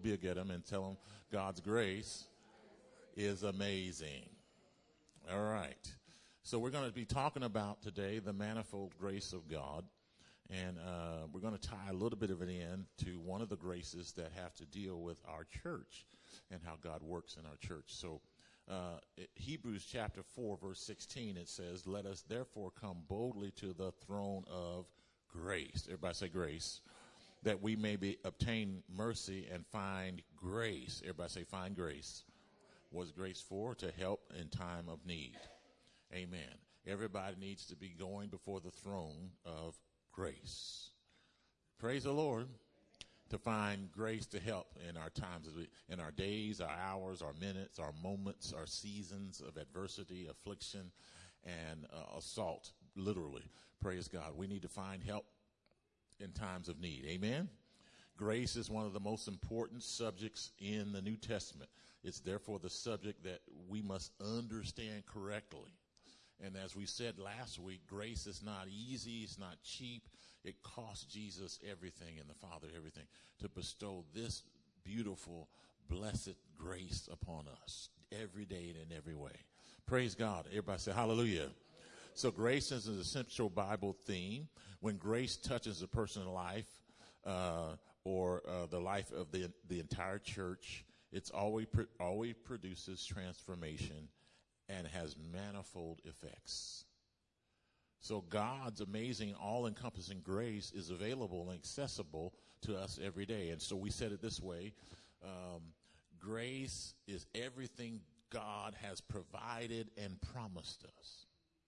big at them and tell them God's grace is amazing. All right. So we're going to be talking about today the manifold grace of God. And we're going to tie a little bit of it in to one of the graces that have to deal with our church and how God works in our church. So Hebrews chapter 4, verse 16, it says, "Let us therefore come boldly to the throne of grace." Everybody say grace. "That we may obtain mercy and find grace." Everybody say find grace. What's grace for? To help in time of need. Amen. Everybody needs to be going before the throne of grace. Praise the Lord. To find grace to help in our times, in our days, our hours, our minutes, our moments, our seasons of adversity, affliction, and assault, literally. Praise God. We need to find help in times of need. Amen. Grace is one of the most important subjects in the New Testament. It's therefore the subject that we must understand correctly. And as we said last week, grace is not easy. It's not cheap. It cost Jesus everything and the Father everything to bestow this beautiful, blessed grace upon us every day and in every way. Praise God. Everybody say hallelujah. So grace is an essential Bible theme. When grace touches a person's life or the life of the entire church, it's always produces transformation and has manifold effects. So God's amazing, all-encompassing grace is available and accessible to us every day. And so we said it this way, grace is everything God has provided and promised us.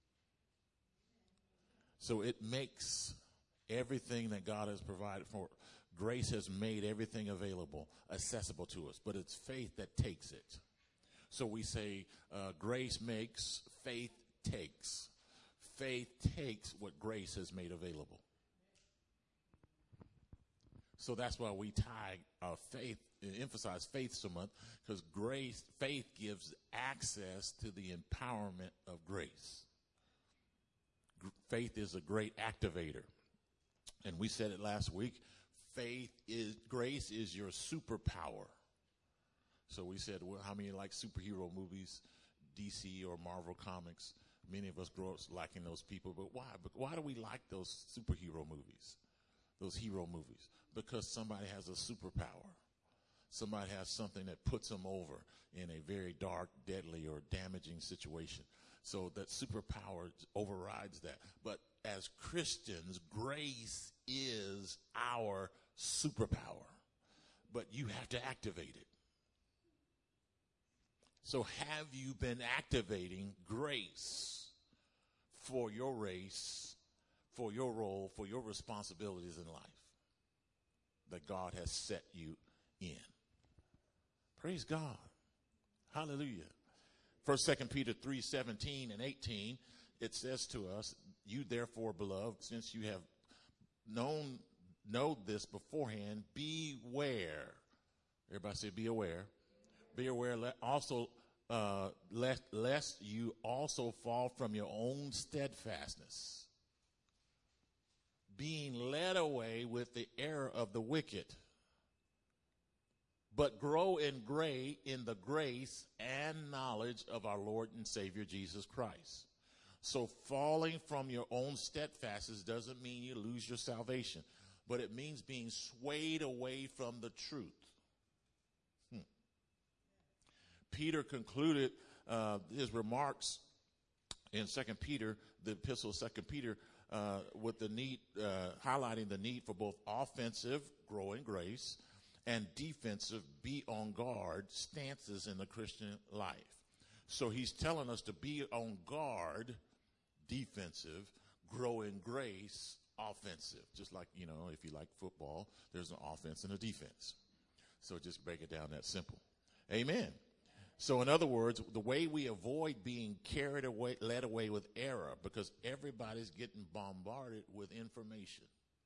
So it makes everything that God has provided for. Grace has made everything available, accessible to us, but it's faith that takes it. So we say grace makes, faith takes. Faith takes what grace has made available. So that's why we tie our faith, emphasize faith so much, because faith gives access to the empowerment of grace. Faith is a great activator. And we said it last week, grace is your superpower. So we said, well, how many like superhero movies, DC or Marvel Comics? Many of us grow up liking those people. But why? Why do we like those superhero movies, those hero movies? Because somebody has a superpower. Somebody has something that puts them over in a very dark, deadly, or damaging situation. So that superpower overrides that. But as Christians, grace is our superpower. But you have to activate it. So have you been activating grace for your race, for your role, for your responsibilities in life that God has set you in? Praise God. Hallelujah. 1 Peter 3:17 and 18, it says to us, "You therefore, beloved, since you have know this beforehand, beware." Everybody say be aware. Be aware lest you also fall from your own steadfastness, being led away with the error of the wicked, but grow in the grace and knowledge of our Lord and Savior Jesus Christ. So falling from your own steadfastness doesn't mean you lose your salvation, but it means being swayed away from the truth. Peter concluded his remarks in 2 Peter, the epistle of 2 Peter, with the need, highlighting the need for both offensive, grow in grace, and defensive, be on guard stances in the Christian life. So he's telling us to be on guard, defensive, grow in grace, offensive. Just like, if you like football, there's an offense and a defense. So just break it down that simple. Amen. So in other words, the way we avoid being carried away, led away with error, because everybody's getting bombarded with information.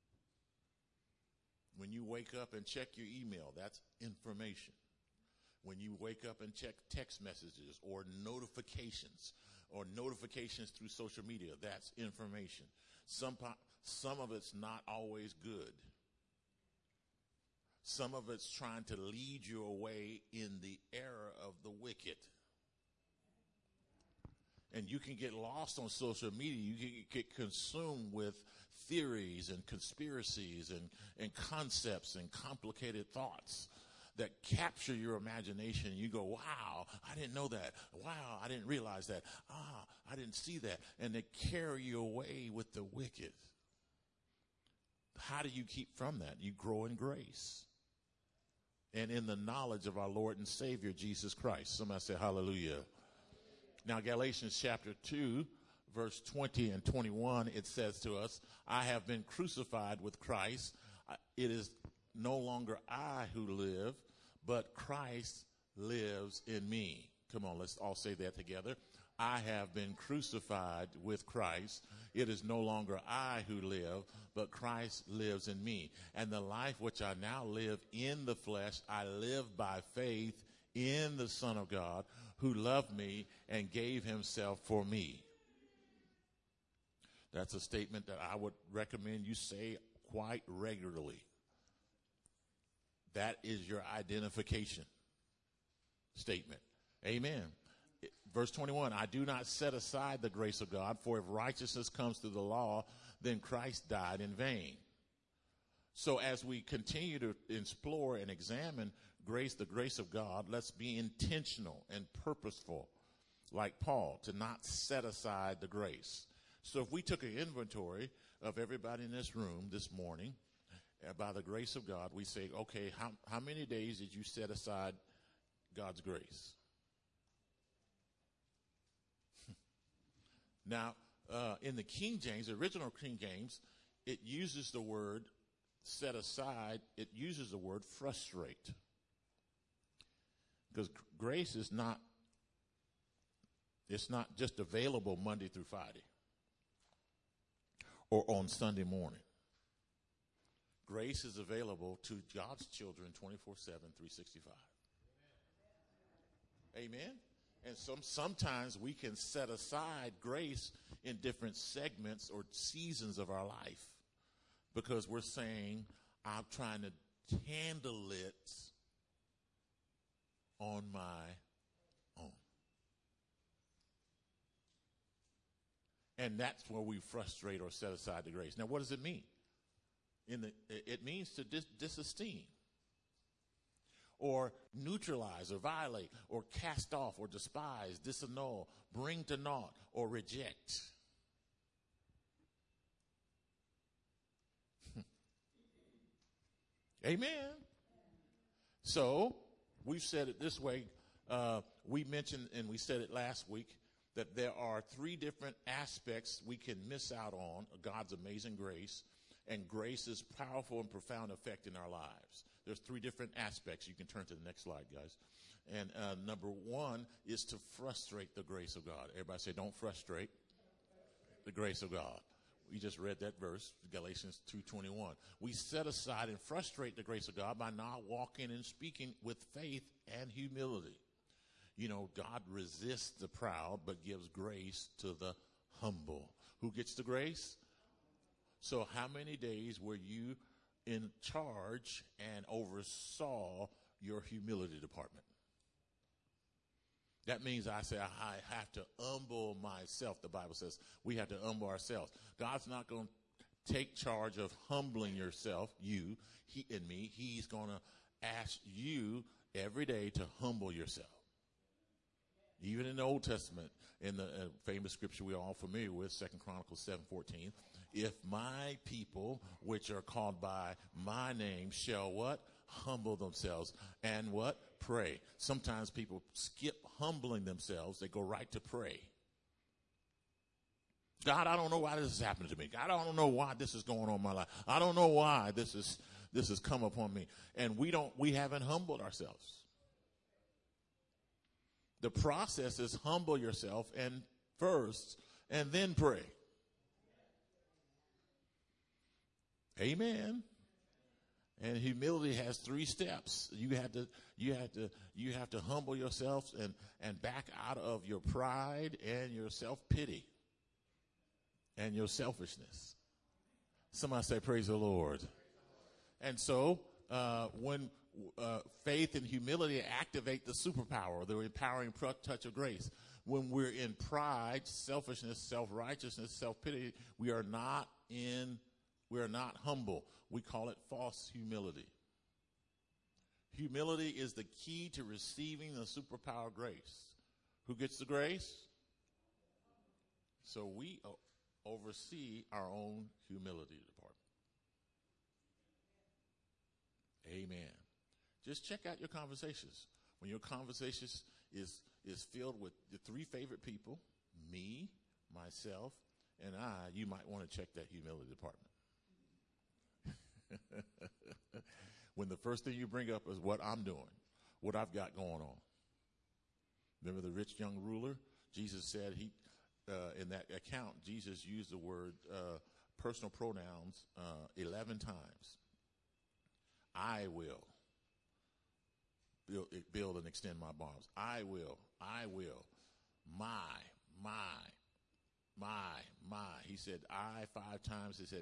When you wake up and check your email, that's information. When you wake up and check text messages or notifications through social media, that's information. Some of it's not always good. Some of it's trying to lead you away in the error of the wicked. And you can get lost on social media. You can get consumed with theories and conspiracies and concepts and complicated thoughts that capture your imagination. You go, wow, I didn't know that. Wow, I didn't realize that. I didn't see that. And they carry you away with the wicked. How do you keep from that? You grow in grace and in the knowledge of our Lord and Savior, Jesus Christ. Somebody say hallelujah. Now, Galatians chapter 2, verse 20 and 21, it says to us, I have been crucified with Christ. It is no longer I who live, but Christ lives in me. Come on, let's all say that together. I have been crucified with Christ. It is no longer I who live, but Christ lives in me. And the life which I now live in the flesh, I live by faith in the Son of God, who loved me and gave himself for me. That's a statement that I would recommend you say quite regularly. That is your identification statement. Amen. Verse 21, I do not set aside the grace of God, for if righteousness comes through the law, then Christ died in vain. So as we continue to explore and examine the grace of God, let's be intentional and purposeful, like Paul, to not set aside the grace. So if we took an inventory of everybody in this room this morning, by the grace of God, we say, okay, how many days did you set aside God's grace? Now, in the King James, the original King James, it uses the word set aside, it uses the word frustrate. Because grace is not, it's not just available Monday through Friday or on Sunday morning. Grace is available to God's children 24/7, 365. Amen? And sometimes we can set aside grace in different segments or seasons of our life because we're saying, I'm trying to handle it on my own. And that's where we frustrate or set aside the grace. Now, what does it mean? It means to disesteem or neutralize or violate or cast off or despise, disannul, bring to naught or reject. Amen. So we've said it this way. We mentioned, and we said it last week, that there are three different aspects we can miss out on God's amazing grace. And grace is powerful and profound effect in our lives. There's three different aspects. You can turn to the next slide, guys. And number one is to frustrate the grace of God. Everybody say, don't frustrate the grace of God. We just read that verse, Galatians 2:21. We set aside and frustrate the grace of God by not walking and speaking with faith and humility. You know, God resists the proud but gives grace to the humble. Who gets the grace? So how many days were you in charge and oversaw your humility department? That means I say I have to humble myself. The Bible says we have to humble ourselves. God's not going to take charge of humbling yourself, you, he and me. He's going to ask you every day to humble yourself. Even in the Old Testament, in the famous scripture we're all familiar with, 2 Chronicles 7:14, if my people, which are called by my name, shall what? Humble themselves and what? Pray. Sometimes people skip humbling themselves. They go right to pray. God, I don't know why this is happening to me. God, I don't know why this is going on in my life. I don't know why this has come upon me. And we haven't humbled ourselves. The process is humble yourself and first and then pray. Amen. And humility has 3 steps. You have to humble yourself and back out of your pride and your self-pity and your selfishness. Somebody say, praise the Lord. And so when faith and humility activate the superpower, the empowering touch of grace. When we're in pride, selfishness, self-righteousness, self-pity, we are not humble. We call it false humility. Humility is the key to receiving the superpower grace. Who gets the grace? So we oversee our own humility department. Amen. Just check out your conversations. When your conversations is filled with the three favorite people, me, myself, and I, you might want to check that humility department. When the first thing you bring up is what I'm doing, what I've got going on. Remember the rich young ruler? Jesus said in that account, Jesus used the word personal pronouns 11 times. I will build and extend my barns. I will. My. He said I 5 times. He said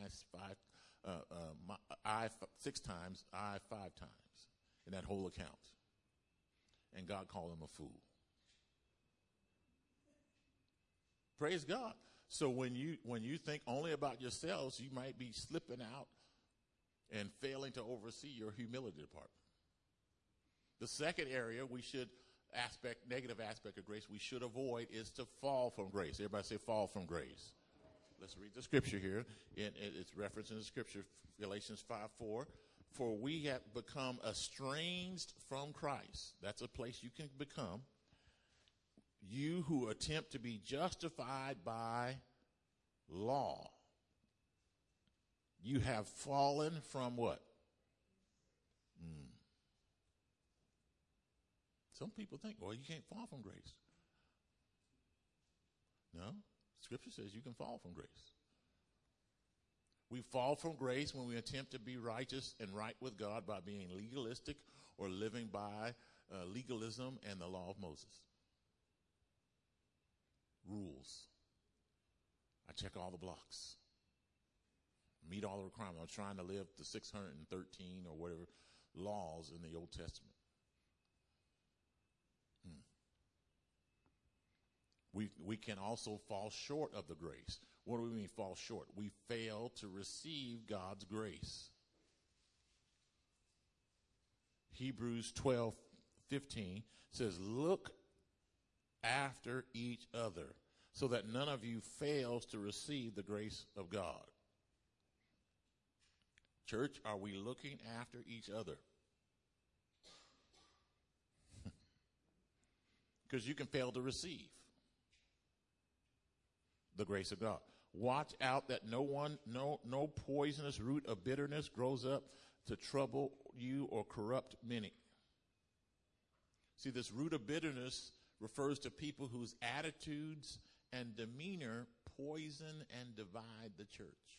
I 6 times, I 5 times in that whole account. And God called him a fool. Praise God. So when you think only about yourselves, you might be slipping out and failing to oversee your humility department. The second area negative aspect of grace we should avoid is to fall from grace. Everybody say fall from grace. Let's read the scripture here. It's referenced in the scripture, Galatians 5:4. For we have become estranged from Christ. That's a place you can become. You who attempt to be justified by law. You have fallen from what? Some people think, well, you can't fall from grace. No, Scripture says you can fall from grace. We fall from grace when we attempt to be righteous and right with God by being legalistic or living by legalism and the law of Moses. Rules. I check all the blocks. Meet all the requirements. I'm trying to live the 613 or whatever laws in the Old Testament. We can also fall short of the grace. What do we mean fall short? We fail to receive God's grace. Hebrews 12:15 says, look after each other so that none of you fails to receive the grace of God. Church, are we looking after each other? Because you can fail to receive the grace of God. Watch out that no poisonous root of bitterness grows up to trouble you or corrupt many. See, this root of bitterness refers to people whose attitudes and demeanor poison and divide the church.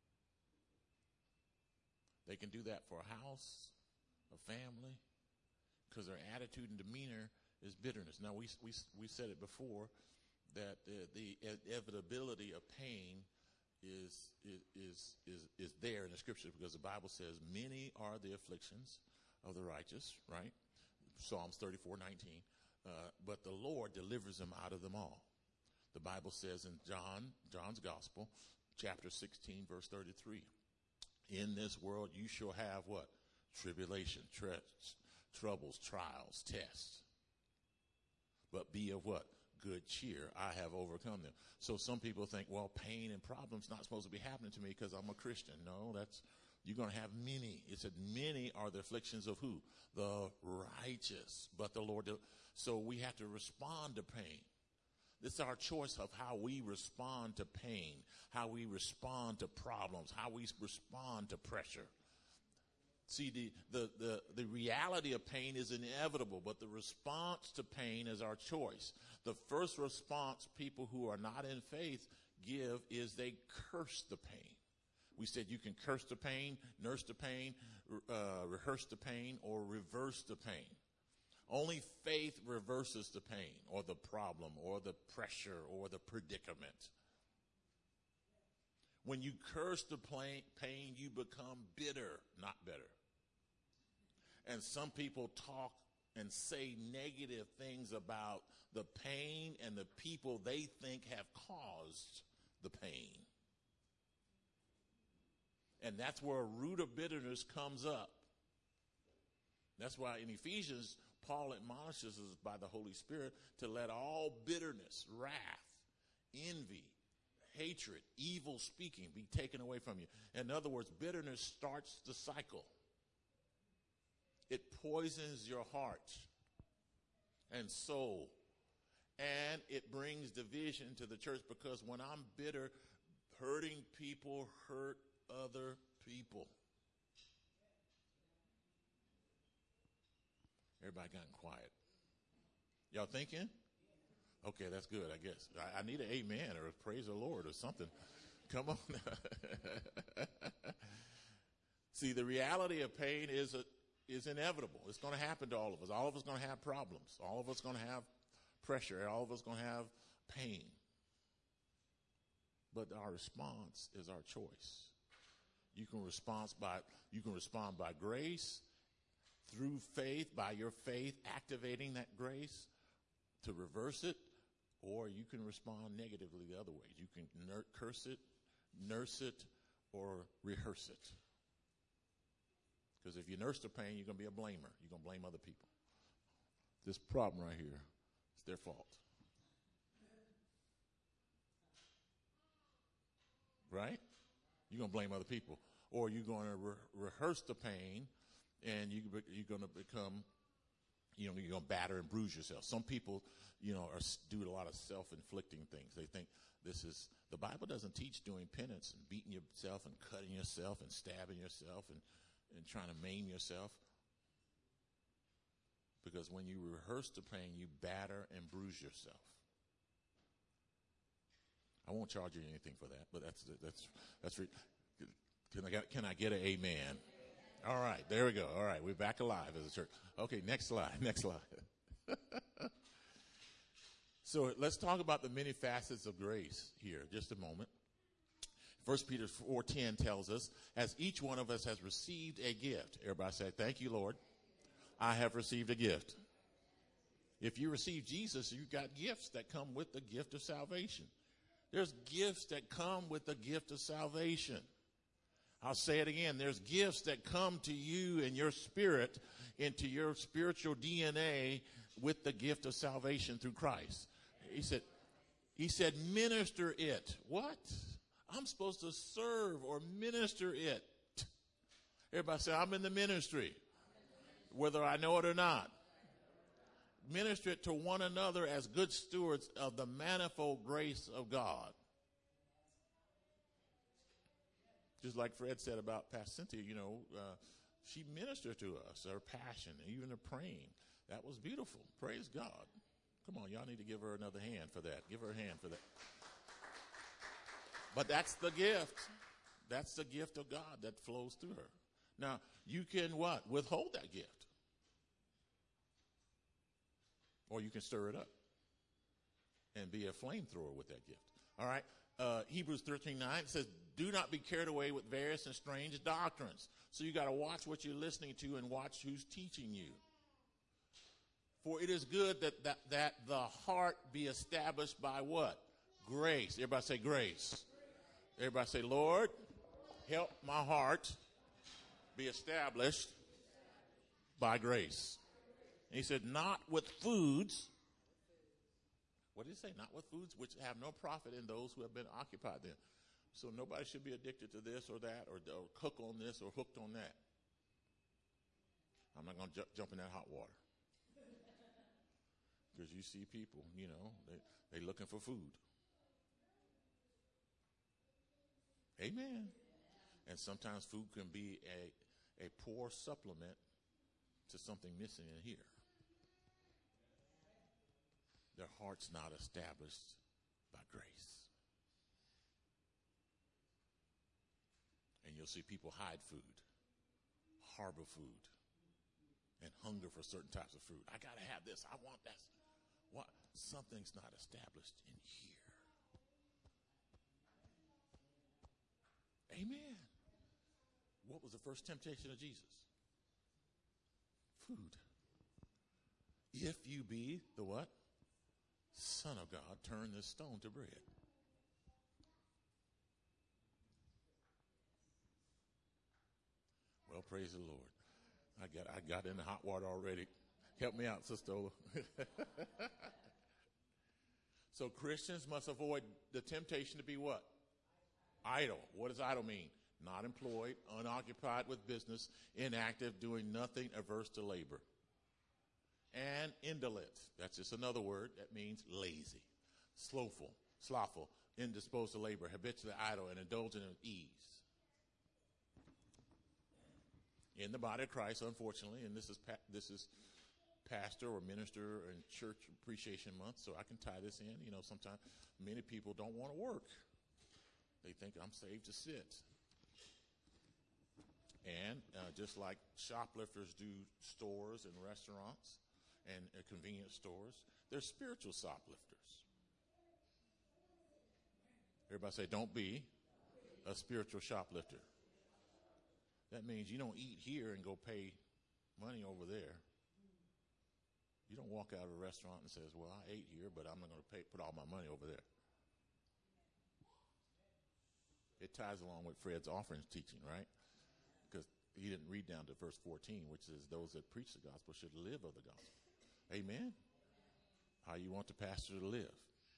They can do that for a house, a family, because their attitude and demeanor is bitterness. Now, we said it before, that the inevitability of pain is there in the scripture, because the Bible says many are the afflictions of the righteous, right? Psalms 34:19. But the Lord delivers them out of them all. The Bible says in John's Gospel, chapter 16, verse 33, in this world you shall have what? Tribulation, troubles, trials, tests. But be of what? Good cheer. I have overcome them. So some people think, well, pain and problems not supposed to be happening to me because I'm a Christian. No, you're going to have many. It said many are the afflictions of who? The righteous. But the Lord. So we have to respond to pain. This is our choice of how we respond to pain, how we respond to problems, how we respond to pressure. See, the reality of pain is inevitable, but the response to pain is our choice. The first response people who are not in faith give is they curse the pain. We said you can curse the pain, nurse the pain, rehearse the pain, or reverse the pain. Only faith reverses the pain or the problem or the pressure or the predicament. When you curse the pain, you become bitter, not better. And some people talk and say negative things about the pain and the people they think have caused the pain. And that's where a root of bitterness comes up. That's why in Ephesians, Paul admonishes us by the Holy Spirit to let all bitterness, wrath, envy, hatred, evil speaking be taken away from you. In other words, bitterness starts the cycle. It poisons your heart and soul. And it brings division to the church, because when I'm bitter, hurting people hurt other people. Everybody gotten quiet. Y'all thinking? Okay, that's good, I guess. I need an amen or a praise the Lord or something. Come on. See, the reality of pain is inevitable. It's going to happen to all of us. All of us going to have problems. All of us going to have pressure. All of us going to have pain. But our response is our choice. You can respond by grace, through faith, by your faith activating that grace to reverse it, or you can respond negatively the other ways. You can curse it, nurse it, or rehearse it. Because if you nurse the pain, you're going to be a blamer. You're going to blame other people. This problem right here, it's their fault. Right? You're going to blame other people. Or you're going to rehearse the pain, and you're going to become, you're going to batter and bruise yourself. Some people, do a lot of self-inflicting things. They think the Bible doesn't teach doing penance and beating yourself and cutting yourself and stabbing yourself and trying to maim yourself. Because when you rehearse the pain, you batter and bruise yourself. I won't charge you anything for that, but can I get an amen? All right, there we go. All right, we're back alive as a church. Okay, next slide. So let's talk about the many facets of grace here, just a moment. 1 Peter 4:10 tells us, as each one of us has received a gift. Everybody say, thank you, Lord. I have received a gift. If you receive Jesus, you've got gifts that come with the gift of salvation. There's gifts that come with the gift of salvation. I'll say it again. There's gifts that come to you in your spirit, into your spiritual DNA with the gift of salvation through Christ. He said, minister it. What? I'm supposed to serve or minister it. Everybody say, I'm in the ministry, whether I know it or not. Minister it to one another as good stewards of the manifold grace of God. Just like Fred said about Pastor Cynthia, she ministered to us, her passion, even her praying. That was beautiful. Praise God. Come on, y'all need to give her another hand for that. Give her a hand for that. But that's the gift. That's the gift of God that flows through her. Now, you can what? Withhold that gift. Or you can stir it up and be a flamethrower with that gift. All right. Hebrews 13:9 says, do not be carried away with various and strange doctrines. So you got to watch what you're listening to and watch who's teaching you. For it is good that the heart be established by what? Grace. Everybody say grace. Everybody say, Lord, help my heart be established by grace. And he said, not with foods. What did he say? Not with foods which have no profit in those who have been occupied them. So nobody should be addicted to this or that or hook on this or hooked on that. I'm not going to jump in that hot water. Because you see people, they looking for food. Amen. And sometimes food can be a poor supplement to something missing in here. Their heart's not established by grace. And you'll see people hide food, harbor food, and hunger for certain types of food. I got to have this. I want that. What? Something's not established in here. Amen. What was the first temptation of Jesus? food. If you be the what? Son of God, turn this stone to bread. Well, praise the Lord. I got in the hot water already. Help me out, Sister Ola. So Christians must avoid the temptation to be what? Idle. What does idle mean? Not employed, unoccupied with business, inactive, doing nothing, averse to labor. And indolent. That's just another word that means lazy, slothful, indisposed to labor, habitually idle, and indulgent in ease. In the body of Christ, unfortunately, and this is pastor or minister and church appreciation month, so I can tie this in. You know, sometimes many people don't want to work. They think I'm saved to sit. And just like shoplifters do stores and restaurants and convenience stores, they're spiritual shoplifters. Everybody say, don't be a spiritual shoplifter. That means you don't eat here and go pay money over there. You don't walk out of a restaurant and says, well, I ate here, but I'm not going to put all my money over there. It ties along with Fred's offerings teaching, right? Because he didn't read down to verse 14, which is those that preach the gospel should live of the gospel. Amen? How you want the pastor to live?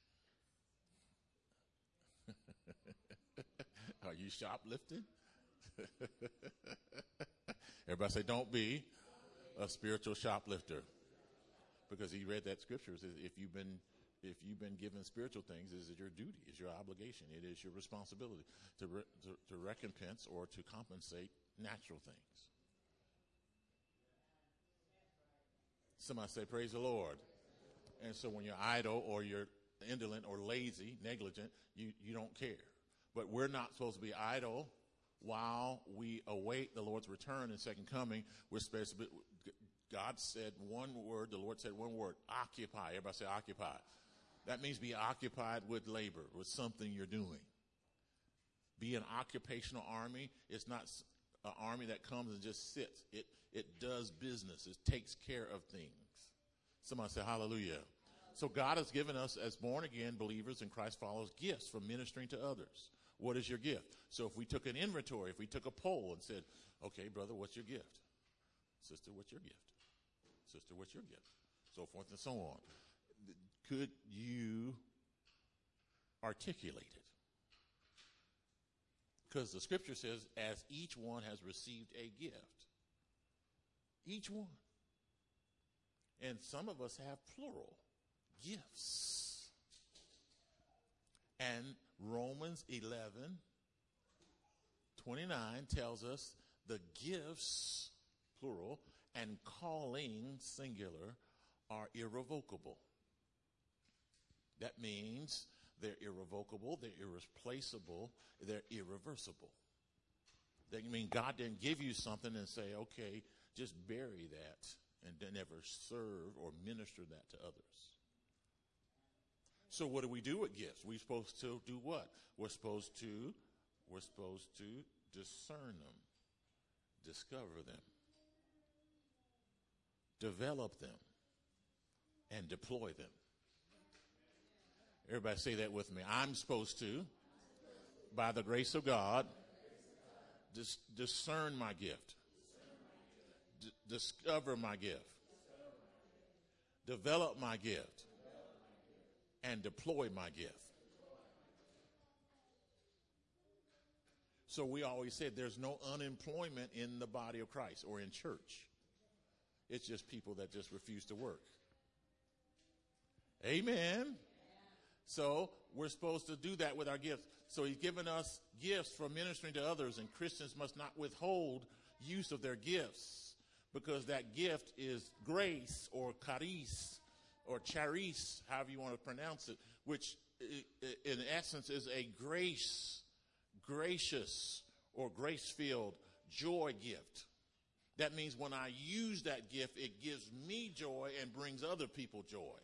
Are you shoplifting? Everybody say, don't be a spiritual shoplifter. Because he read that scripture. It says, if you've been given spiritual things, it is your duty, it's your obligation, it is your responsibility to recompense or to compensate natural things. Somebody say, praise the Lord. And so when you're idle or you're indolent or lazy, negligent, you don't care. But we're not supposed to be idle while we await the Lord's return and second coming. We're supposed to be, God said one word, the Lord said one word, occupy. Everybody say occupy. That means be occupied with labor, with something you're doing. Be an occupational army. It's not an army that comes and just sits. It does business. It takes care of things. Somebody say hallelujah. So God has given us as born again believers and Christ followers gifts for ministering to others. What is your gift? So if we took an inventory, if we took a poll and said, okay, brother, what's your gift? Sister, what's your gift? Sister, what's your gift? So forth and so on. Could you articulate it? Because the scripture says, as each one has received a gift. Each one. And some of us have plural gifts. And Romans 11:29 tells us the gifts, plural, and calling, singular, are irrevocable. That means they're irrevocable, they're irreplaceable, they're irreversible. That means God didn't give you something and say, okay, just bury that and then never serve or minister that to others. So what do we do with gifts? We're supposed to do what? We're supposed to discern them, discover them, develop them, and deploy them. Everybody say that with me. I'm supposed to, by the grace of God, discern my gift, discover my gift, develop my gift, and deploy my gift. So we always said there's no unemployment in the body of Christ or in church. It's just people that just refuse to work. Amen. So we're supposed to do that with our gifts. So he's given us gifts for ministering to others, and Christians must not withhold use of their gifts, because that gift is grace or charis or charis, however you want to pronounce it, which in essence is a gracious or grace-filled joy gift. That means when I use that gift, it gives me joy and brings other people joy.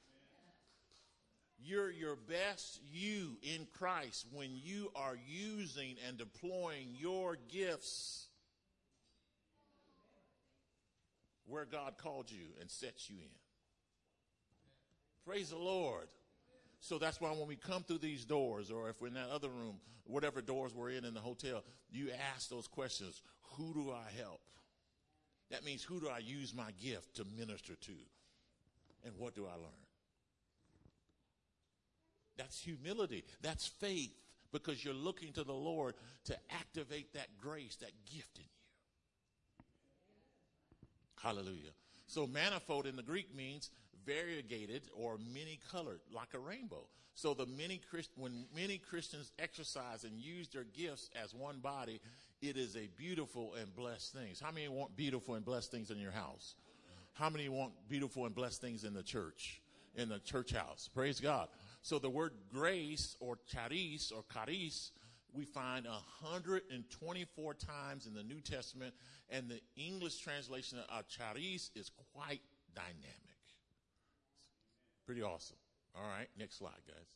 You're your best you in Christ when you are using and deploying your gifts. where God called you and set you in. Praise the Lord. So that's why when we come through these doors, or if we're in that other room, whatever doors we're in the hotel, you ask those questions. Who do I help? That means, who do I use my gift to minister to? And what do I learn? That's humility. That's faith, because you're looking to the Lord to activate that grace, that gift in you. Hallelujah. So manifold in the Greek means variegated or many colored, like a rainbow. So when many Christians exercise and use their gifts as one body, it is a beautiful and blessed thing. How many want beautiful and blessed things in your house? How many want beautiful and blessed things in the church house? Praise God. So the word grace, or charis or charis, we find 124 times in the New Testament, and the English translation of charis is quite dynamic. Pretty awesome. All right, next slide, guys.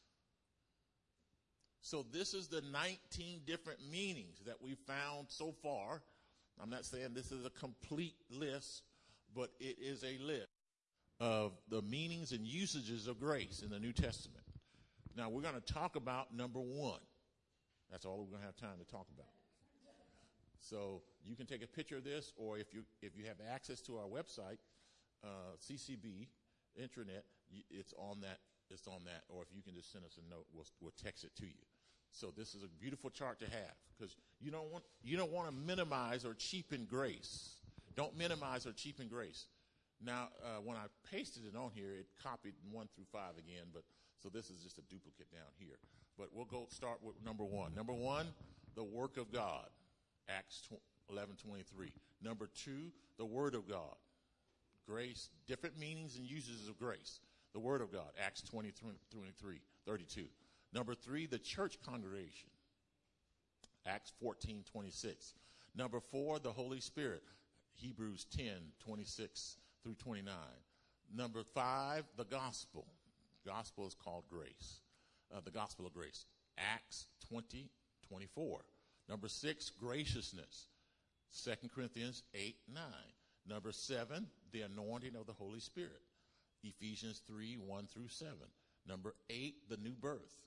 So this is the 19 different meanings that we found so far. I'm not saying this is a complete list, but it is a list of the meanings and usages of grace in the New Testament. Now, we're going to talk about number one. That's all we're going to have time to talk about. So you can take a picture of this, or if you have access to our website, CCB intranet, it's on that. Or if you can just send us a note, we'll text it to you. So this is a beautiful chart to have, because you don't want to minimize or cheapen grace. Don't minimize or cheapen grace. Now, when I pasted it on here, it copied 1 through 5 again, so this is just a duplicate down here. But we'll start with number one. Number one, the work of God, Acts 11:23. Number two, the Word of God, grace, different meanings and uses of grace. The Word of God, Acts 20:32. Number three, the church congregation, Acts 14:26. Number four, the Holy Spirit, Hebrews 10:26 through 29. Number five, the gospel. Gospel is called grace. The gospel of grace, Acts 20:24. Number six, graciousness, 2 Corinthians 8:9. Number seven, the anointing of the Holy Spirit, Ephesians 3:1 through 7. Number eight, the new birth,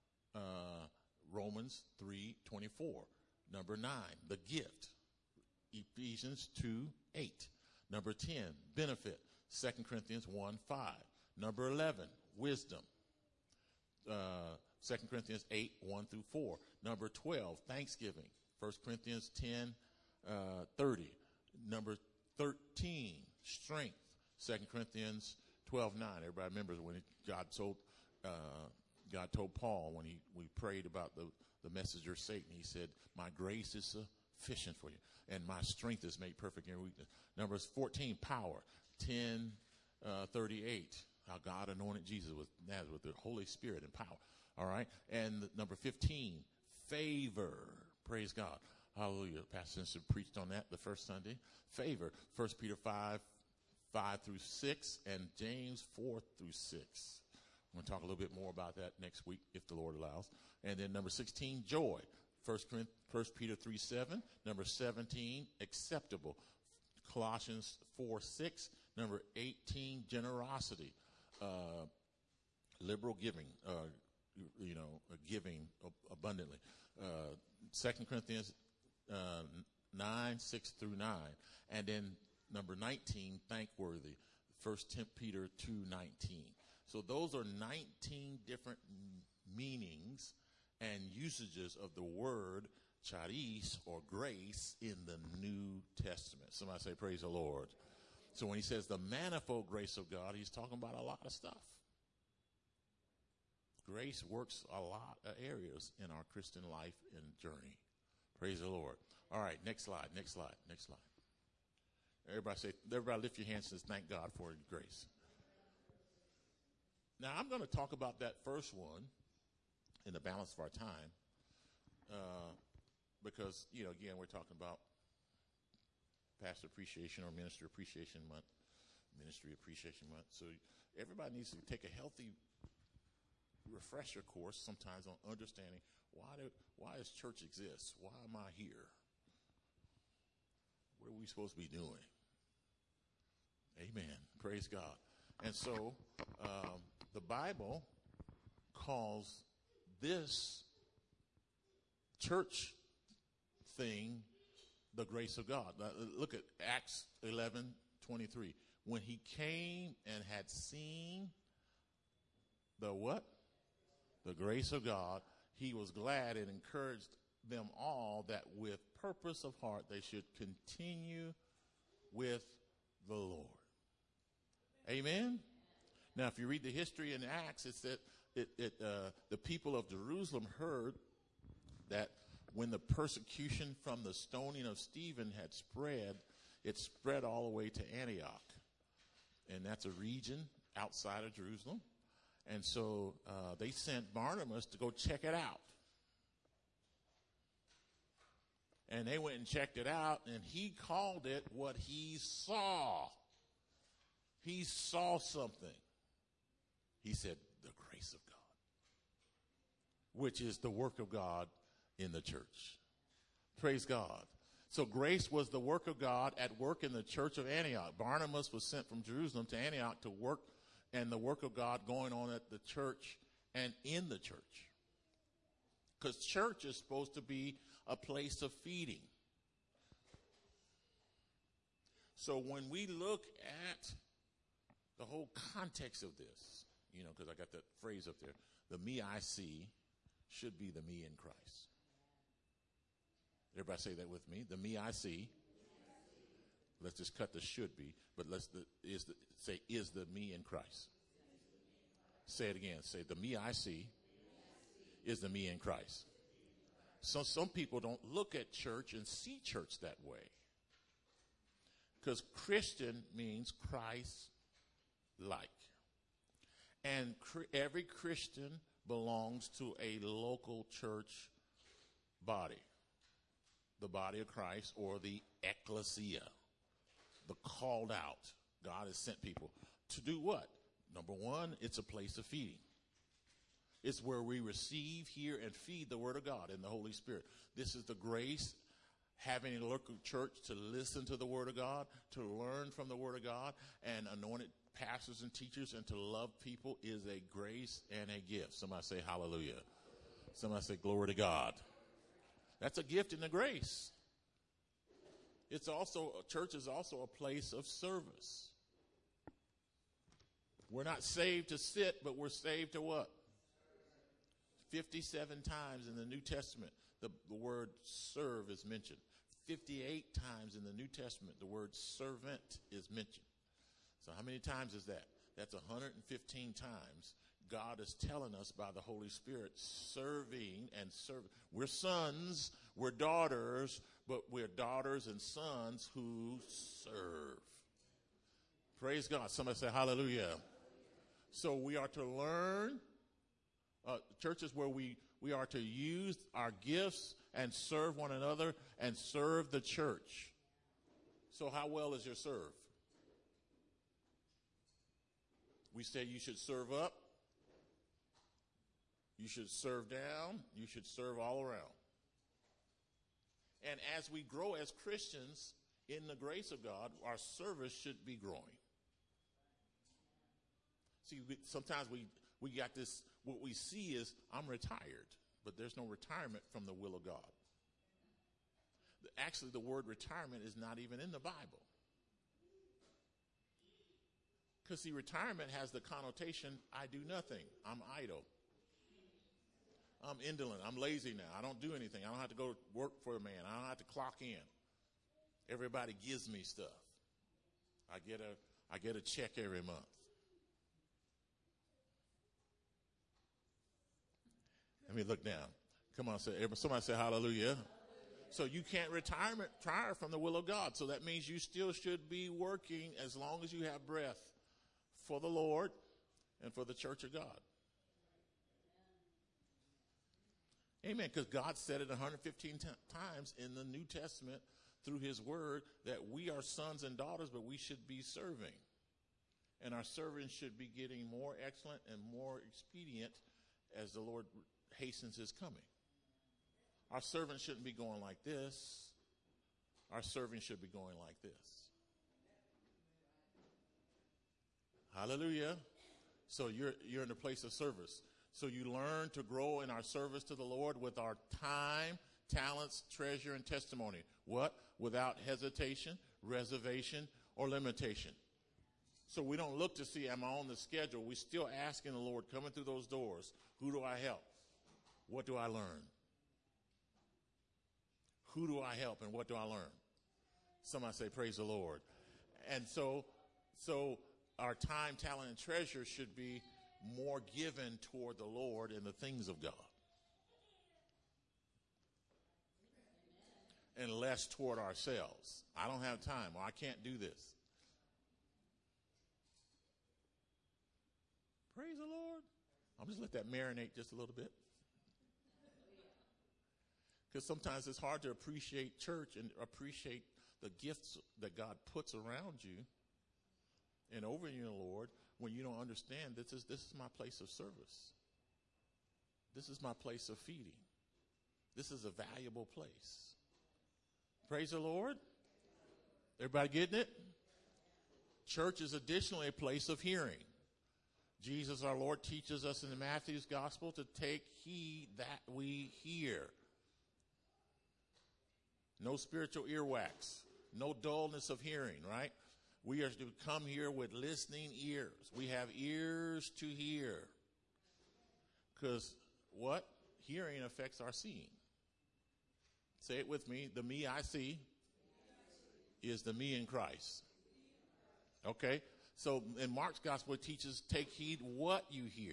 Romans 3:24. Number 9, the gift, Ephesians 2:8. Number 10, benefit, 2 Corinthians 1:5. Number 11, wisdom, 2 Corinthians 8:1 through 4. Number 12, thanksgiving, 1 Corinthians 10:30. Number 13, strength, 2 Corinthians 12:9. Everybody remembers when God told Paul, when we prayed about the messenger Satan, he said, my grace is sufficient for you, and my strength is made perfect in weakness. Number 14, power, 10:38. How God anointed Jesus with the Holy Spirit and power. All right. And number 15, favor. Praise God. Hallelujah. Pastor Simpson preached on that the first Sunday. Favor. 1 Peter 5:5 through 6, and James 4 through 6. I'm going to talk a little bit more about that next week, if the Lord allows. And then number 16, joy. 1 Peter 3:7. Number 17, acceptable. Colossians 4:6. Number 18, generosity. Liberal giving, giving abundantly. 2 Corinthians 9:6 through 9. And then number 19, thankworthy. 1 Peter 2:19. So those are 19 different meanings and usages of the word charis, or grace, in the New Testament. Somebody say, praise the Lord. So when he says the manifold grace of God, he's talking about a lot of stuff. Grace works a lot of areas in our Christian life and journey. Praise the Lord. All right, next slide. Everybody lift your hands and say, thank God for his grace. Now, I'm going to talk about that first one in the balance of our time, because, again, we're talking about Pastor Appreciation or Minister Appreciation Month, Ministry Appreciation Month. So everybody needs to take a healthy refresher course sometimes on understanding why does church exist? Why am I here? What are we supposed to be doing? Amen. Praise God. And so the Bible calls this church thing the grace of God. Now, look at Acts 11:23. When he came and had seen the what? The grace of God, he was glad and encouraged them all that with purpose of heart they should continue with the Lord. Amen? Now, if you read the history in Acts, it's that the people of Jerusalem heard that when the persecution from the stoning of Stephen had spread, it spread all the way to Antioch. And that's a region outside of Jerusalem. And so they sent Barnabas to go check it out. And they went and checked it out, and he called it what he saw. He saw something. He said, the grace of God, which is the work of God in the church. Praise God. So grace was the work of God at work in the church of Antioch. Barnabas was sent from Jerusalem to Antioch to work, and the work of God going on at the church and in the church. Because church is supposed to be a place of feeding. So when we look at the whole context of this, you know, because I got that phrase up there, the me I see should be the me in Christ. Everybody say that with me. The me I see. Let's just cut the should be, but say is the me in Christ. Say it again. Say the me I see is the me in Christ. So some people don't look at church and see church that way. Because Christian means Christ-like. And every Christian belongs to a local church body. The body of Christ, or the ecclesia. The called out. God has sent people to do what? Number one, it's a place of feeding. It's where we receive, hear, and feed the Word of God in the Holy Spirit. This is the grace, having a local church to listen to the Word of God, to learn from the Word of God, and anointed pastors and teachers, and to love people is a grace and a gift. Somebody say hallelujah. Somebody say glory to God. That's a gift and a grace. It's also, church is also a place of service. We're not saved to sit, but we're saved to what? 57 times in the New Testament, the word serve is mentioned. 58 times in the New Testament, the word servant is mentioned. So how many times is that? That's 115 times. God is telling us by the Holy Spirit, serving and serving. We're sons, we're daughters, but we're daughters and sons who serve. Praise God. Somebody say hallelujah. So we are to learn. Churches where we are to use our gifts and serve one another and serve the church. So how well is your serve? We say you should serve up. You should serve down. You should serve all around. And as we grow as Christians in the grace of God, our service should be growing. See, sometimes we got this, what we see is, I'm retired, but there's no retirement from the will of God. Actually, the word retirement is not even in the Bible. Because, see, retirement has the connotation, I do nothing. I'm idle. I'm indolent. I'm lazy now. I don't do anything. I don't have to go work for a man. I don't have to clock in. Everybody gives me stuff. I get a check every month. Let me look down. Come on, somebody say hallelujah. So you can't retire from the will of God. So that means you still should be working as long as you have breath for the Lord and for the church of God. Amen. Because God said it 115 times in the New Testament through his word that we are sons and daughters, but we should be serving. And our serving should be getting more excellent and more expedient as the Lord hastens his coming. Our servant shouldn't be going like this. Our serving should be going like this. Hallelujah. So you're in a place of service. So you learn to grow in our service to the Lord with our time, talents, treasure, and testimony. What? Without hesitation, reservation, or limitation. So we don't look to see, am I on the schedule? We're still asking the Lord, coming through those doors, who do I help? What do I learn? Who do I help and what do I learn? Somebody say, praise the Lord. And so our time, talent, and treasure should be more given toward the Lord and the things of God. And less toward ourselves. I don't have time, or I can't do this. Praise the Lord. I'll just let that marinate just a little bit. Because sometimes it's hard to appreciate church and appreciate the gifts that God puts around you and over you, Lord, when you don't understand this is my place of service. This is my place of feeding. This is a valuable place. Praise the Lord. Everybody getting it? Church is additionally a place of hearing. Jesus, our Lord, teaches us in Matthew's gospel to take heed that we hear. No spiritual earwax. No dullness of hearing, right? We are to come here with listening ears. We have ears to hear. Because what? Hearing affects our seeing. Say it with me. The me I see is the me in Christ. Okay? So in Mark's gospel, it teaches take heed what you hear.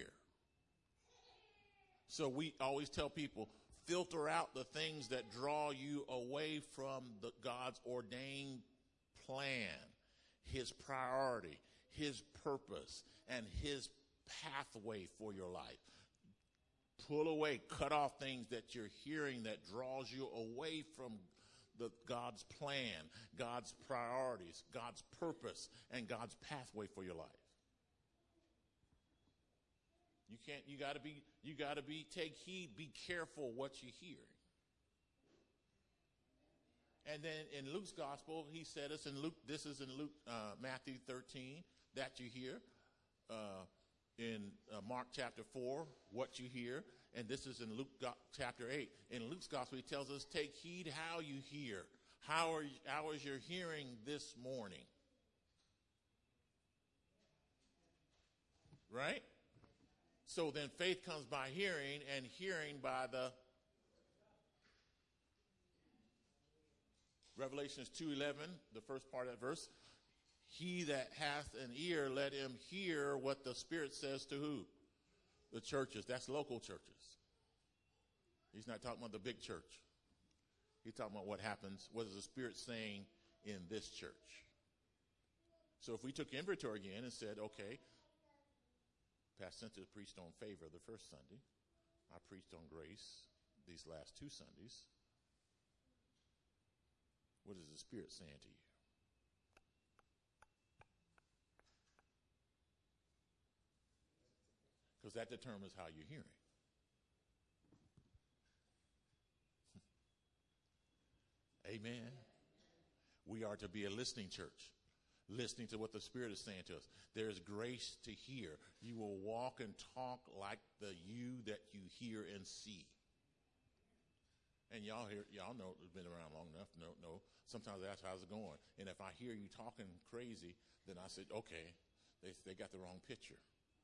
So we always tell people, filter out the things that draw you away from God's ordained plan, his priority, his purpose, and his pathway for your life. Pull away, cut off things that you're hearing that draws you away from God's plan, God's priorities, God's purpose, and God's pathway for your life. You gotta be, take heed, be careful what you're hearing. And then in Luke's gospel, he said us in Luke, this is in Luke, Matthew 13, that you hear. In Mark chapter 4, what you hear. And this is in Luke chapter 8. In Luke's gospel, he tells us, take heed how you hear. How is your hearing this morning? Right? So then faith comes by hearing, and hearing by the Revelations 2:11, the first part of that verse. He that hath an ear, let him hear what the Spirit says to who? The churches. That's local churches. He's not talking about the big church. He's talking about what happens, what is the Spirit saying in this church. So if we took inventory again and said, okay, Pastor Cynthia preached on favor the first Sunday. I preached on grace these last 2 Sundays. What is the Spirit saying to you? Because that determines how you're hearing. Amen. We are to be a listening church, listening to what the Spirit is saying to us. There is grace to hear. You will walk and talk like the you that you hear and see. And y'all know, it's been around long enough. No. Sometimes I ask, how's it going? And if I hear you talking crazy, then I said, okay, they got the wrong picture.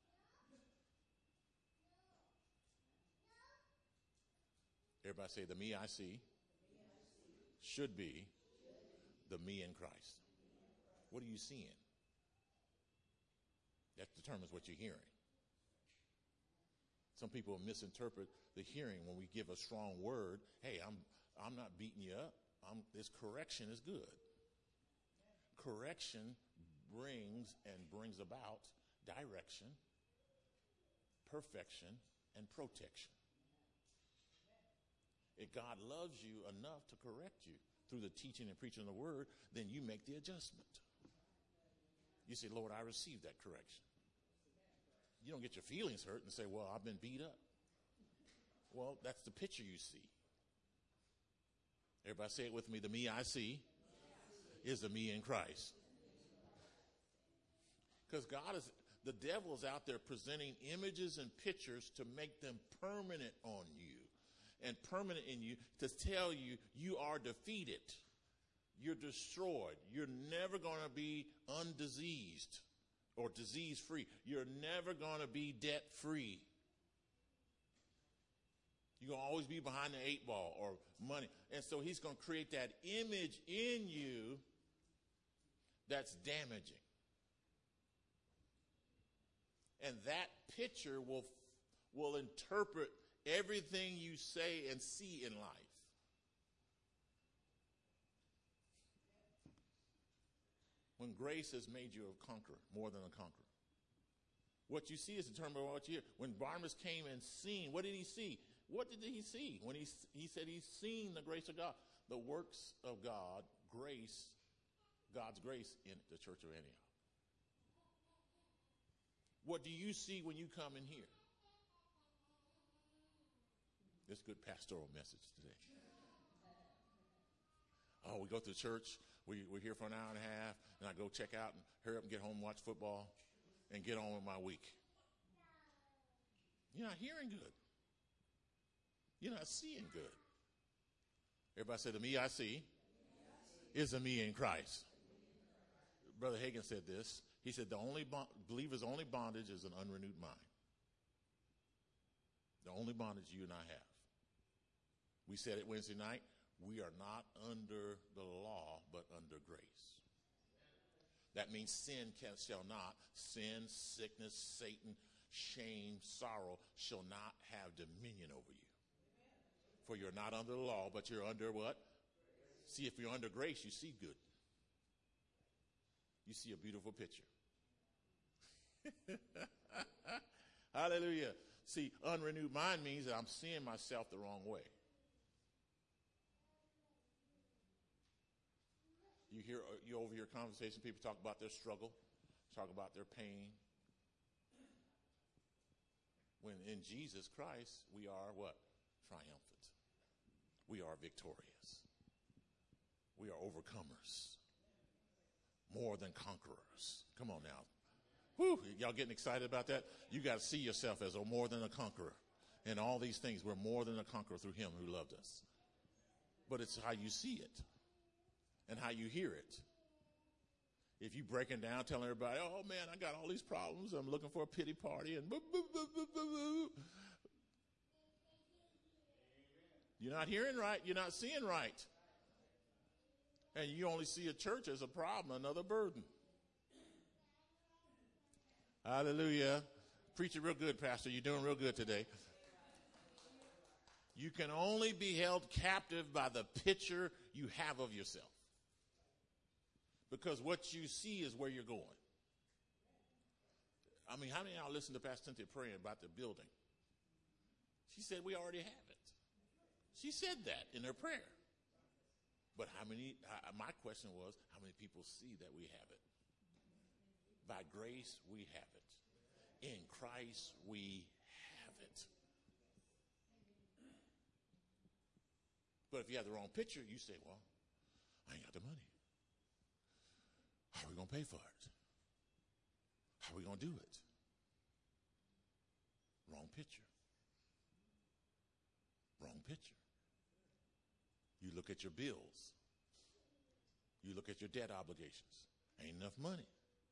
Everybody say, the me I see should be the me in Christ. What are you seeing? That determines what you're hearing. Some people misinterpret the hearing when we give a strong word. Hey, I'm not beating you up. This correction is good. Correction brings about direction, perfection, and protection. If God loves you enough to correct you through the teaching and preaching of the word, then you make the adjustment. You say, Lord, I received that correction. You don't get your feelings hurt and say, well, I've been beat up. Well, that's the picture you see. Everybody say it with me. The me I see is the me in Christ. Because The devil is out there presenting images and pictures to make them permanent on you and permanent in you, to tell you you are defeated. You're destroyed. You're never going to be undiseased or disease-free. You're never going to be debt-free. You're going to always be behind the 8 ball or money. And so he's going to create that image in you that's damaging. And that picture will interpret everything you say and see in life. When grace has made you a conqueror, more than a conqueror. What you see is determined by what you hear. When Barnabas came and seen, what did he see? What did he see? When he said he's seen the grace of God, the works of God, grace, God's grace in the church of Antioch. What do you see when you come in here? This good pastoral message today. Oh, we go to church. We're here for an hour and a half, and I go check out and hurry up and get home and watch football and get on with my week. You're not hearing good. You're not seeing good. Everybody say, the me I see is a me in Christ. Brother Hagin said this. He said the only believer's only bondage is an unrenewed mind. The only bondage you and I have. We said it Wednesday night. We are not under the law, but under grace. That means sin shall not, sin, sickness, Satan, shame, sorrow shall not have dominion over you. For you're not under the law, but you're under what? See, if you're under grace, you see good. You see a beautiful picture. Hallelujah. See, unrenewed mind means that I'm seeing myself the wrong way. You overhear conversation, people talk about their struggle, talk about their pain. When in Jesus Christ, we are what? Triumphant. We are victorious. We are overcomers. More than conquerors. Come on now. Whew, y'all getting excited about that? You got to see yourself as a more than a conqueror. And all these things, we're more than a conqueror through him who loved us. But it's how you see it and how you hear it. If you breaking down, telling everybody, oh man, I got all these problems, I'm looking for a pity party, and boo, boo, boo, boo, boo, boo. You're not hearing right, you're not seeing right. And you only see a church as a problem, another burden. Hallelujah. Preach it real good, Pastor. You're doing real good today. You can only be held captive by the picture you have of yourself. Because what you see is where you're going. I mean, how many of y'all listen to Pastor Cynthia praying about the building? She said we already have it. She said that in her prayer. But how many, my question was, how many people see that we have it? By grace, we have it. In Christ, we have it. But if you have the wrong picture, you say, well, I ain't got the money. How are we going to pay for it? How are we going to do it? Wrong picture. Wrong picture. You look at your bills. You look at your debt obligations. Ain't enough money.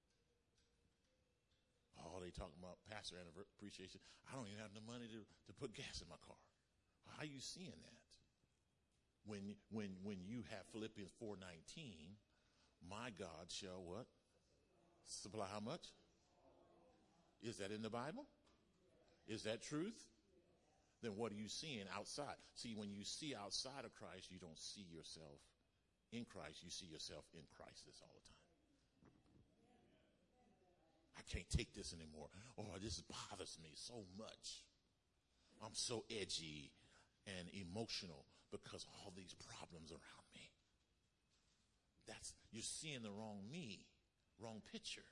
Oh, they talking about pastor appreciation. I don't even have enough money to put gas in my car. How are you seeing that? When you have Philippians 4:19, my God shall what? Supply how much? Is that in the Bible? Is that truth? Then what are you seeing outside? See, when you see outside of Christ, you don't see yourself in Christ. You see yourself in crisis all the time. I can't take this anymore. Oh, this bothers me so much. I'm so edgy and emotional because all these problems around me. You're seeing the wrong me, wrong picture.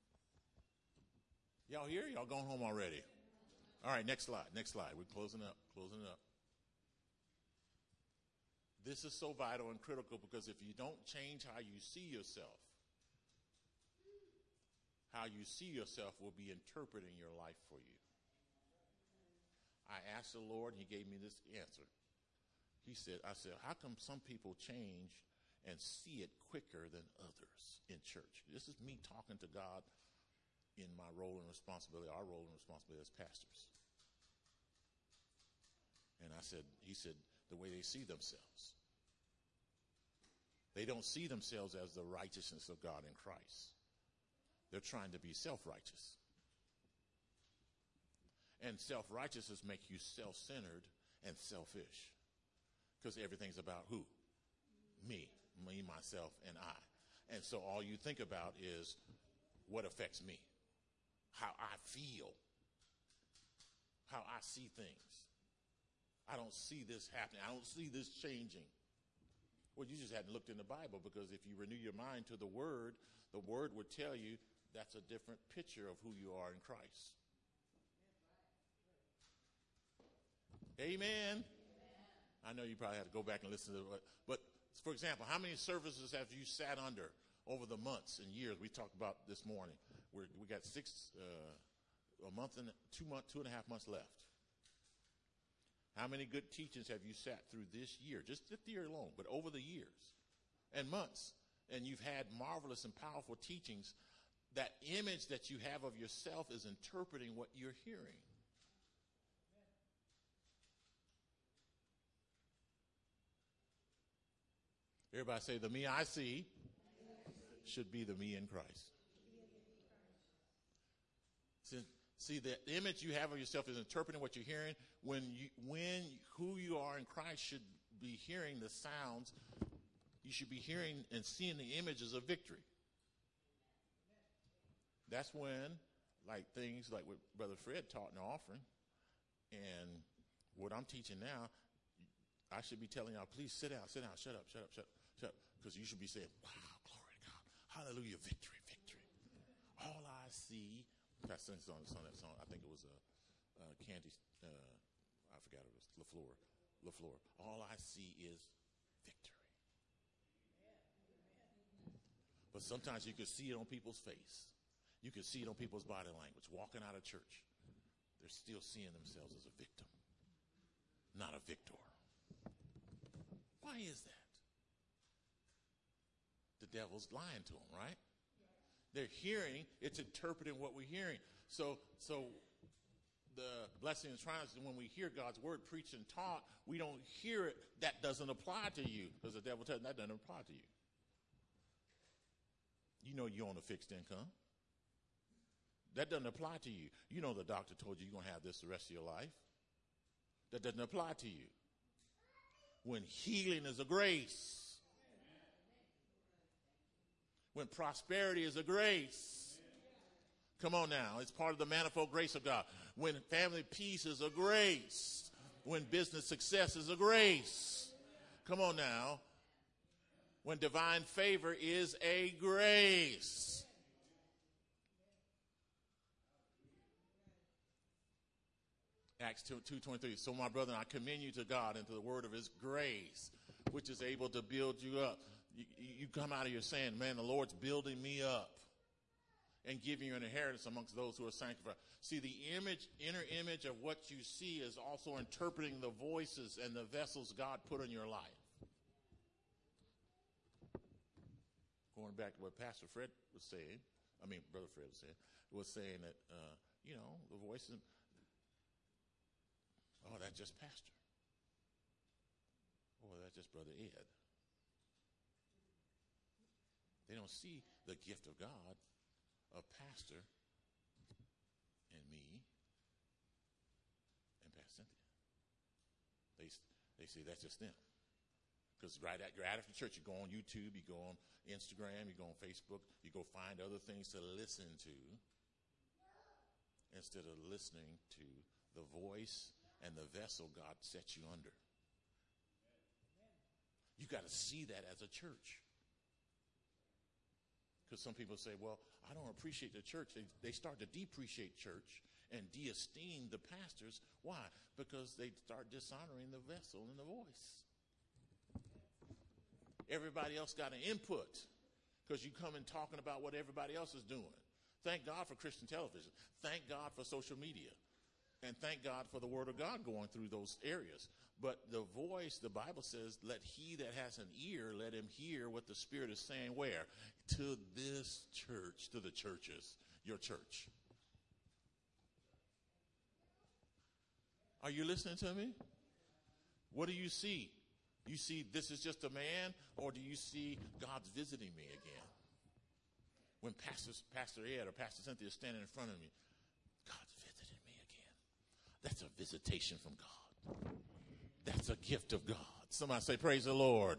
Y'all here? Y'all going home already? All right, next slide. We're closing up. This is so vital and critical because if you don't change how you see yourself, how you see yourself will be interpreting your life for you. I asked the Lord, and he gave me this answer. I said, how come some people change and see it quicker than others in church? This is me talking to God in my role and responsibility, our role and responsibility as pastors. And he said, the way they see themselves. They don't see themselves as the righteousness of God in Christ. They're trying to be self-righteous. And self-righteousness makes you self-centered and selfish. Because everything's about who? Me, myself, and I. And so all you think about is what affects me, how I feel, how I see things. I don't see this happening. I don't see this changing. Well, you just hadn't looked in the Bible, because if you renew your mind to the Word would tell you that's a different picture of who you are in Christ. Amen. I know you probably have to go back and listen to it, but for example, how many services have you sat under over the months and years? We talked about this morning. We got 2.5 months left. How many good teachings have you sat through this year? Just the year alone, but over the years and months. And you've had marvelous and powerful teachings. That image that you have of yourself is interpreting what you're hearing. Everybody say, the me I see should be the me in Christ. See, the image you have of yourself is interpreting what you're hearing. Who you are in Christ should be hearing the sounds. You should be hearing and seeing the images of victory. That's when, things like what Brother Fred taught in the offering, and what I'm teaching now, I should be telling y'all, please sit down, shut up. Because you should be saying, wow, glory to God. Hallelujah, victory. All I see, I sang that song. I think it was Candy, I forgot it was LaFleur. All I see is victory. But sometimes you can see it on people's face. You can see it on people's body language. Walking out of church, they're still seeing themselves as a victim, not a victor. Why is that? The devil's lying to them, right? They're hearing, it's interpreting what we're hearing. So the blessing and triumphs, when we hear God's word preached and taught, we don't hear it. That doesn't apply to you, because the devil tells you that doesn't apply to you. You know you're on a fixed income. That doesn't apply to you. You know the doctor told you you're going to have this the rest of your life. That doesn't apply to you. When healing is a grace. When prosperity is a grace. Come on now. It's part of the manifold grace of God. When family peace is a grace. When business success is a grace. Come on now. When divine favor is a grace. Acts 2:23. So my brother, I commend you to God and to the word of his grace, which is able to build you up. You come out of your saying, man, the Lord's building me up and giving you an inheritance amongst those who are sanctified. See, the inner image of what you see is also interpreting the voices and the vessels God put in your life. Going back to what Pastor Fred was saying, Brother Fred was saying that, the voices, oh, that's just Pastor. Oh, that's just Brother Ed. They don't see the gift of God, of Pastor, and me, and Pastor Cynthia. They say that's just them. Because right after church, you go on YouTube, you go on Instagram, you go on Facebook, you go find other things to listen to instead of listening to the voice and the vessel God sets you under. You got to see that as a church. Because some people say, well, I don't appreciate the church. They start to depreciate church and de-esteem the pastors. Why? Because they start dishonoring the vessel and the voice. Everybody else got an input because you come and talking about what everybody else is doing. Thank God for Christian television. Thank God for social media. And thank God for the word of God going through those areas. But the voice, the Bible says, let he that has an ear, let him hear what the Spirit is saying where? To this church, to the churches, your church. Are you listening to me? What do you see? You see this is just a man, or do you see God's visiting me again? When Pastor Ed or Pastor Cynthia is standing in front of me, God's visiting me again. That's a visitation from God. That's a gift of God. Somebody say, praise the Lord.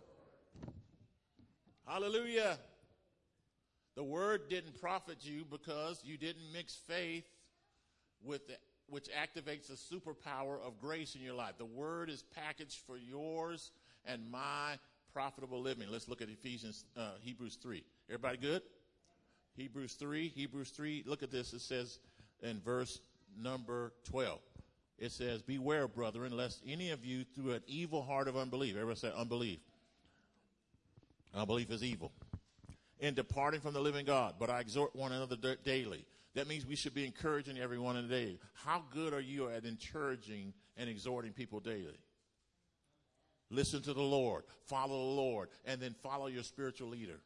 Hallelujah. The word didn't profit you because you didn't mix faith with it, which activates the superpower of grace in your life. The word is packaged for yours and my profitable living. Let's look at Hebrews 3. Everybody good? Hebrews 3, look at this. It says in verse number 12, it says, beware, brethren, lest any of you through an evil heart of unbelief. Everybody say unbelief. Unbelief is evil. In departing from the living God, but I exhort one another daily. That means we should be encouraging everyone in the day. How good are you at encouraging and exhorting people daily? Listen to the Lord, follow the Lord, and then follow your spiritual leader.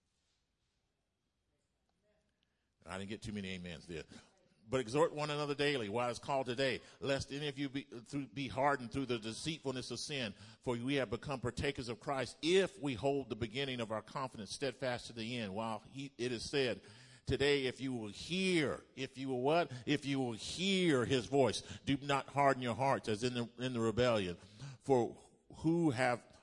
I didn't get too many amens there. But exhort one another daily while it's called today, lest any of you be hardened through the deceitfulness of sin. For we have become partakers of Christ if we hold the beginning of our confidence steadfast to the end. While it is said, today, if you will hear, if you will what? If you will hear his voice, do not harden your hearts as in the rebellion. For who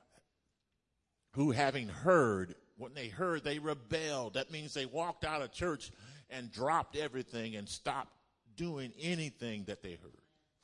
having heard, when they heard, they rebelled. That means they walked out of church and dropped everything and stopped doing anything that they heard.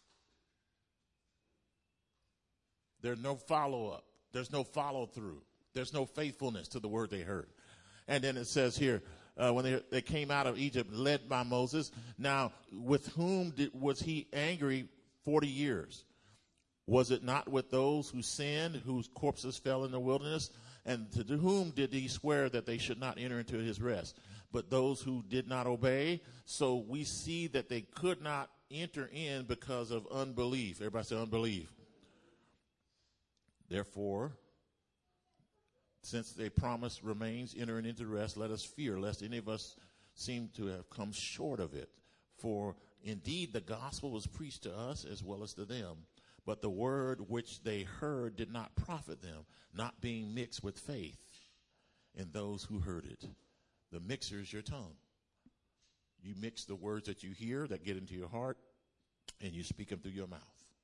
There's no follow-up. There's no follow-through. There's no faithfulness to the word they heard. And then it says here, when they came out of Egypt, led by Moses, now with whom was he angry 40 years? Was it not with those who sinned, whose corpses fell in the wilderness? And to whom did he swear that they should not enter into his rest? But those who did not obey. So we see that they could not enter in because of unbelief. Everybody say unbelief. Therefore, since the promise remains entering into rest, let us fear lest any of us seem to have come short of it. For indeed the gospel was preached to us as well as to them. But the word which they heard did not profit them, not being mixed with faith in those who heard it. The mixer is your tongue. You mix the words that you hear that get into your heart, and you speak them through your mouth.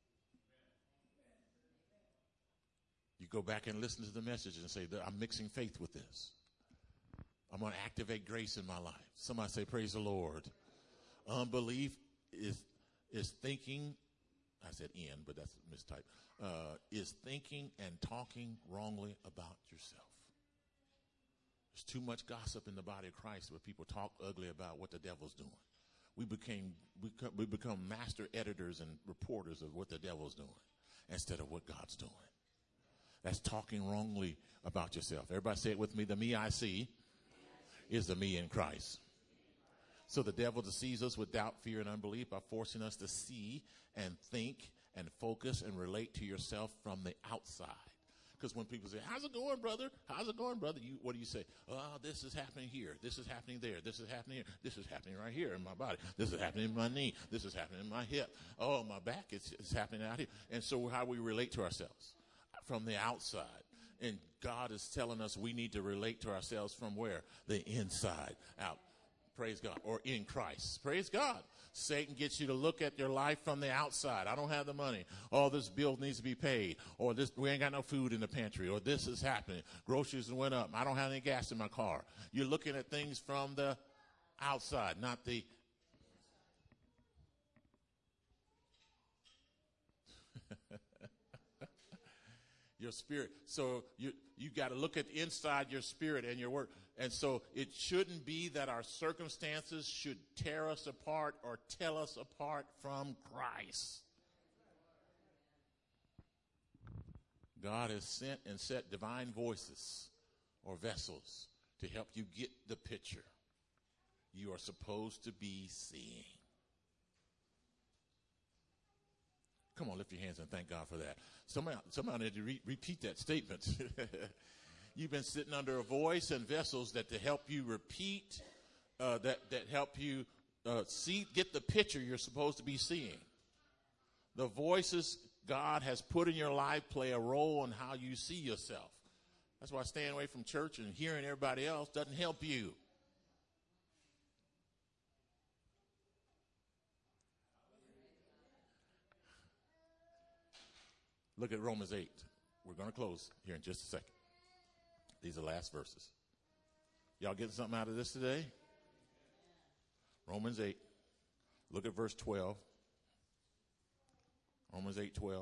You go back and listen to the message and say, I'm mixing faith with this. I'm going to activate grace in my life. Somebody say, praise the Lord. Unbelief is thinking, I said in, but that's a mistype, is thinking and talking wrongly about yourself. There's too much gossip in the body of Christ where people talk ugly about what the devil's doing. We become master editors and reporters of what the devil's doing instead of what God's doing. That's talking wrongly about yourself. Everybody say it with me. The me I see is the me in Christ. So the devil deceives us with doubt, fear, and unbelief by forcing us to see and think and focus and relate to yourself from the outside. Because when people say, how's it going, brother? How's it going, brother? What do you say? Oh, this is happening here. This is happening there. This is happening here. This is happening right here in my body. This is happening in my knee. This is happening in my hip. Oh, my back is happening out here. And so how we relate to ourselves? From the outside. And God is telling us we need to relate to ourselves from where? The inside out. Praise God. Or in Christ. Praise God. Satan gets you to look at your life from the outside. I don't have the money. Oh, this bill needs to be paid. Or this, we ain't got no food in the pantry. Or this is happening. Groceries went up. I don't have any gas in my car. You're looking at things from the outside, not the your spirit. So you got to look at inside your spirit and your work. And so it shouldn't be that our circumstances should tear us apart or tell us apart from Christ. God has sent and set divine voices or vessels to help you get the picture. you are supposed to be seeing. Come on, lift your hands and thank God for that. Somebody need to repeat that statement. You've been sitting under a voice and vessels that to help you repeat, that help you see, get the picture you're supposed to be seeing. The voices God has put in your life play a role in how you see yourself. That's why staying away from church and hearing everybody else doesn't help you. Look at Romans 8. We're going to close here in just a second. These are the last verses. Y'all getting something out of this today? Romans 8. Look at verse 12. Romans 8:12.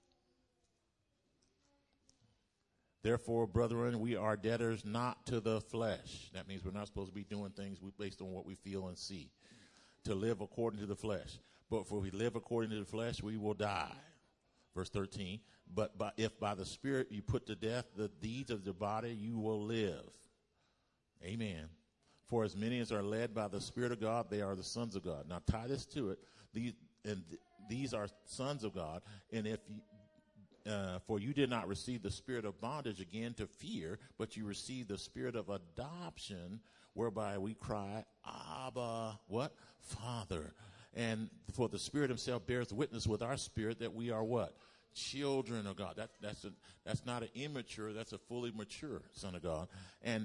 Therefore, brethren, we are debtors not to the flesh. That means we're not supposed to be doing things based on what we feel and see, to live according to the flesh. But if we live according to the flesh, we will die. Verse 13, but if by the Spirit you put to death the deeds of the body, you will live. Amen. For as many as are led by the Spirit of God, they are the sons of God. Now tie this to it. These are sons of God. And for you did not receive the spirit of bondage again to fear, but you received the spirit of adoption, whereby we cry, Abba, what? Father. And for the Spirit himself bears witness with our spirit that we are what? Children of God. That's not an immature, that's a fully mature son of God. And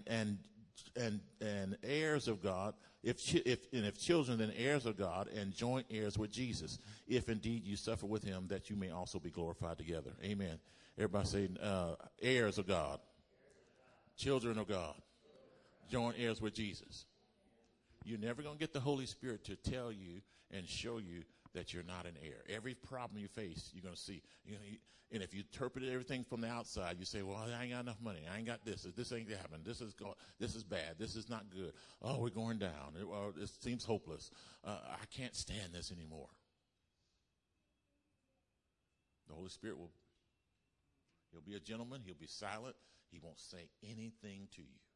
heirs of God, if children, then heirs of God, and joint heirs with Jesus, if indeed you suffer with him, that you may also be glorified together. Amen. Everybody say, heirs of God, children of God, joint heirs with Jesus. You're never going to get the Holy Spirit to tell you and show you that you're not an heir. Every problem you face, you're going to see. And if you interpret everything from the outside, you say, well, I ain't got enough money. I ain't got this. This ain't happening. This is bad. This is not good. Oh, we're going down. It seems hopeless. I can't stand this anymore. The Holy Spirit he'll be a gentleman. He'll be silent. He won't say anything to you.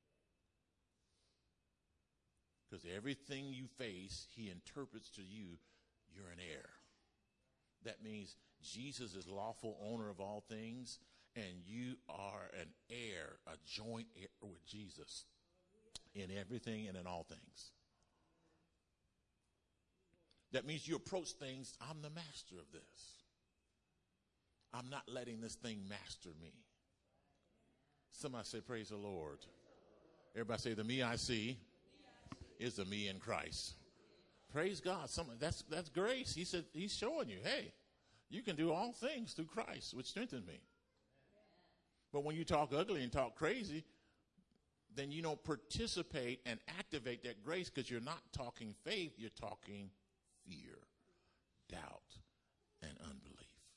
Because everything you face, he interprets to you, you're an heir. That means Jesus is lawful owner of all things, and you are an heir, a joint heir with Jesus in everything and in all things. That means you approach things, I'm the master of this. I'm not letting this thing master me. Somebody say, praise the Lord. Everybody say, the me I see is the me in Christ. Praise God. That's grace. He said, he's showing you, hey, you can do all things through Christ, which strengthens me. But when you talk ugly and talk crazy, then you don't participate and activate that grace, because you're not talking faith, you're talking fear, doubt, and unbelief.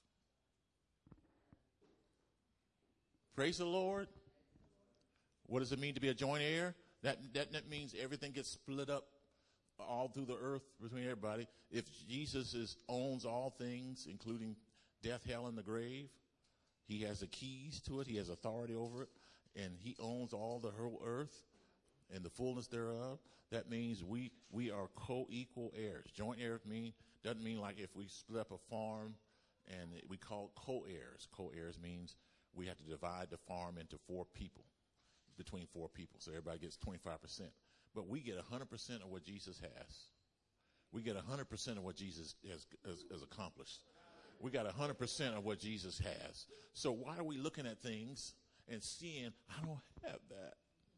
Praise the Lord. What does it mean to be a joint heir? That means everything gets split up all through the earth between everybody. If Jesus owns all things, including death, hell, and the grave, he has the keys to it. He has authority over it, and he owns all the whole earth and the fullness thereof. That means we are co-equal heirs. Joint heirs doesn't mean like if we split up a farm and we call it co-heirs. Co-heirs means we have to divide the farm into between four people, so everybody gets 25%. But we get 100% of what Jesus has. We get 100% of what Jesus has accomplished. We got 100% of what Jesus has. So why are we looking at things and seeing, I don't have that?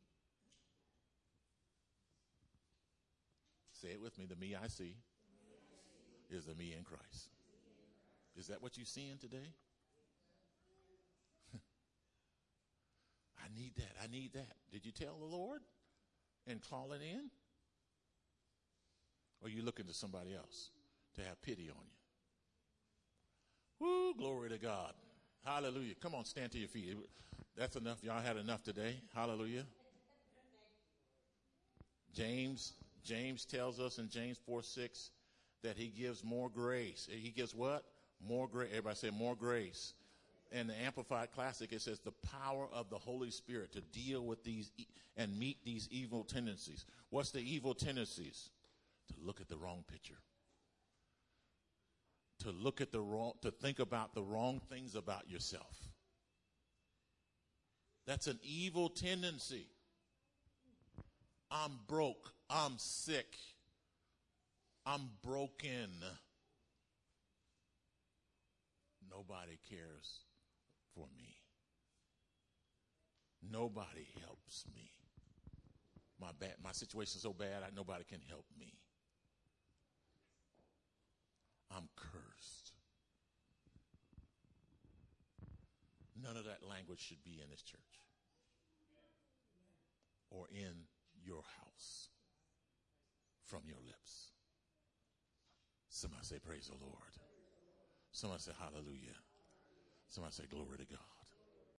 Say it with me. The me I see is the me in Christ. Is that what you're seeing today? I need that. I need that. Did you tell the Lord and call it in? Or are you looking to somebody else to have pity on you? Woo, glory to God. Hallelujah. Come on, stand to your feet. That's enough. Y'all had enough today. Hallelujah. James tells us in James 4:6 that he gives more grace. He gives what? More grace. Everybody say more grace. in the Amplified Classic, it says the power of the Holy Spirit to deal with these and meet these evil tendencies. What's the evil tendencies? To look at the wrong picture. To look at the wrong, to think about the wrong things about yourself. That's an evil tendency. I'm broke. I'm sick. I'm broken. Nobody cares for me. Nobody helps me. My situation's so bad, nobody can help me. I'm cursed. None of that language should be in this church or in your house from your lips. Somebody say, praise the Lord. Somebody say, hallelujah. Somebody say, glory to God.